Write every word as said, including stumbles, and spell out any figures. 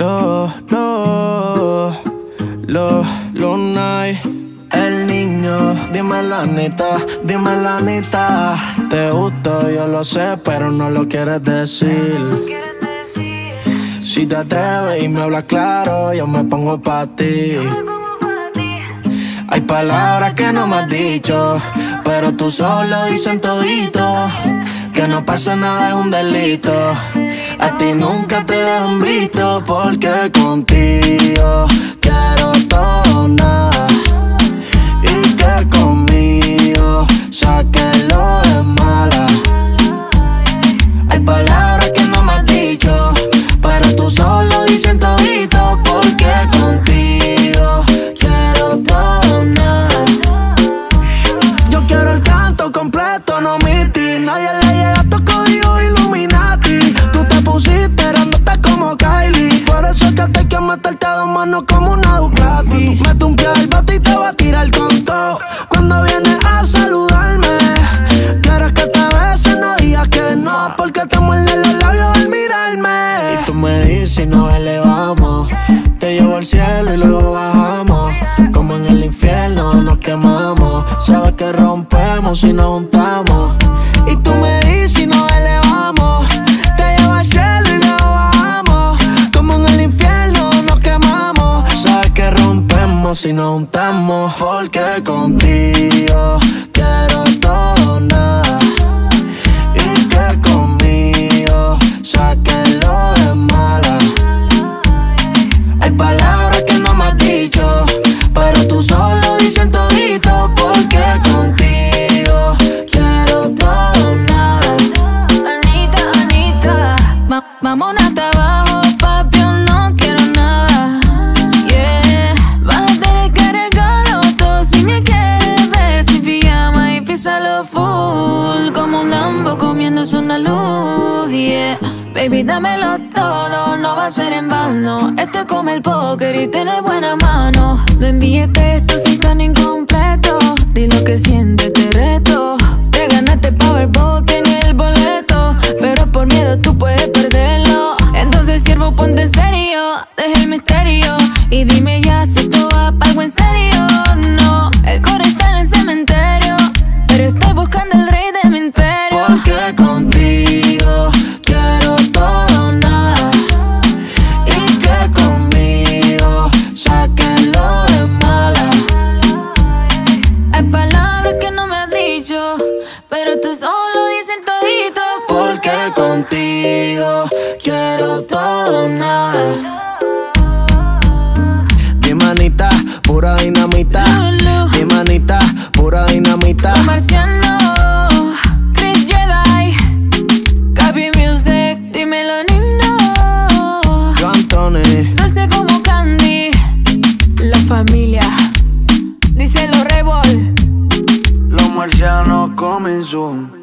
Lo, lo, lo, lo night. El niño, dime la neta, dime la neta. Te gusto, yo lo sé, pero no lo quieres decir. Si te atreves y me hablas claro, yo me pongo pa' ti. Hay palabras que no me has dicho, pero tú solo dicen todito. Que no pasa nada es un delito. A ti nunca te dejan visto, porque contigo quiero todo o nada. Y que conmigo saque lo de mala. Hay palabras que no me has dicho, pero tú solo dicen todito. Porque contigo quiero todo o nada. Yo quiero el canto completo, no miti. Nadie le llega a tu código Illuminati. Tú te pusiste grandote como Kylie. Por eso es que te hay que meterte a dos manos como una Ducati. Mete un pie al bote y te va a tirar con todo. Cuando vienes a saludarme, quieres que te bese, no digas que no, porque te muerde los labios al mirarme. Y tú me dices y nos elevamos. Te llevo al cielo y luego bajamos. Como en el infierno nos quemamos. Sabes que rompemos si nos juntamos. Y tú me dices y nos elevamos. Te llevo al cielo y luego bajamos. Como en el infierno nos quemamos. Sabes que rompemos si nos juntamos. Porque contigo quiero todo o nada. Y que conmigo saque lo de mala. Hay palabras que no me has dicho, pero tú solo dicen todito. Porque contigo quiero todo o nada. Anita, Anita, Va vámonos hasta abajo, papi, yo no quiero nada. Yeah, vas a tener que regalarlo todo si me quieres ver sin pijama y písalo full. Como un Lambo comiéndose una luz, yeah. Baby, dámelo todo, no va a ser en vano. Esto es como el póker y tienes buena mano. No envíes texto si están incompletos. Di lo que sientes, te reto. Te ganaste Powerball, tienes el boleto, pero por miedo tú puedes perderlo. Entonces, siervo, ponte en serio, deja el misterio y dime ya si esto va pa' algo en serio. No, el core está en el cementerio, pero estoy buscando el rey de mi imperio. Porque contigo quiero todo o nada. Y que conmigo saque lo de mala. Hay palabras que no me has dicho, pero tú solo dicen todito. Porque contigo quiero todo o nada. Mi manita, pura dinamita. Lulu. Mi manita, pura dinamita. Marciano, Chris Jedi, Gaby Music, dímelo Nino. Yo Anthony. Dulce como Candy, la familia, díselo Rebol. Los marcianos comenzó.